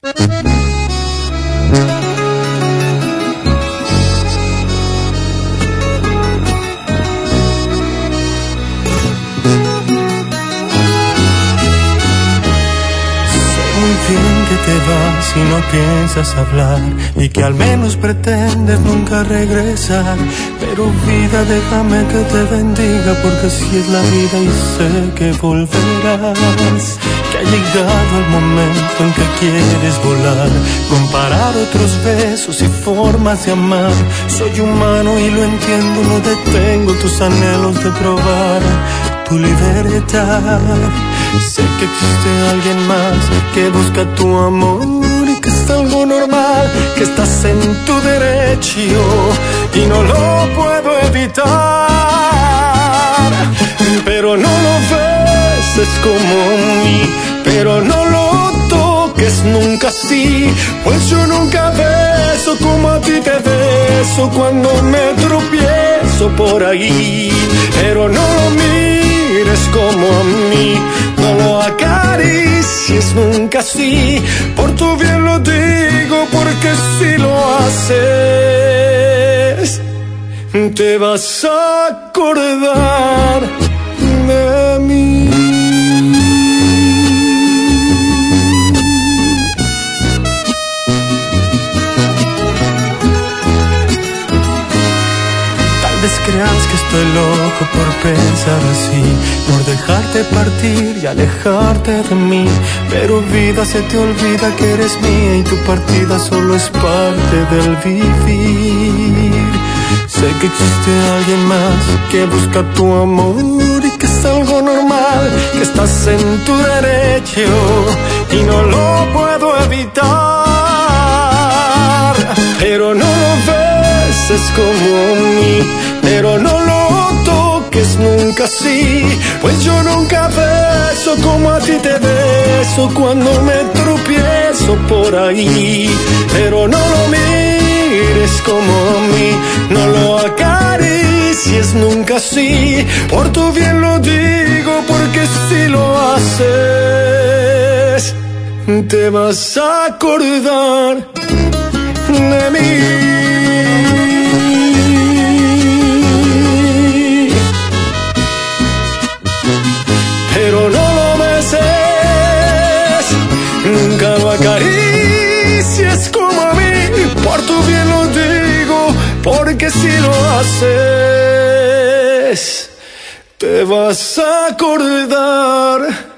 Que te vas y no piensas hablar, y que al menos pretendes nunca regresar. Pero vida, déjame que te bendiga, porque así es la vida y sé que volverás. Que ha llegado el momento en que quieres volar, comparar otros besos y formas de amar. Soy humano y lo entiendo, no detengo tus anhelos de probar tu libertad. Sé que existe alguien más que busca tu amor y que es algo normal, que estás en tu derecho y no lo puedo evitar. Pero no lo beses como a mí, pero no lo toques nunca así, pues yo nunca beso como a ti te beso cuando me tropiezo por ahí. Pero no lo mires como a mí, no lo acaricies nunca así, por tu bien lo digo, porque si lo haces te vas a acordar de mí. Creas que estoy loco por pensar así, por dejarte partir y alejarte de mí. Pero vida, se te olvida que eres mía y tu partida solo es parte del vivir. Sé que existe alguien más que busca tu amor y que es algo normal, que estás en tu derecho y no lo puedo evitar. Pero no lo beses como a mí, pero no lo toques nunca así, pues yo nunca beso como a ti te beso cuando me tropiezo por ahí. Pero no lo mires como a mí, no lo acaricies nunca así, por tu bien lo digo, porque si lo haces te vas a acordar de mí. Pero no lo beses, nunca lo acaricies como a mí, por tu bien lo digo, porque si lo haces te vas a acordar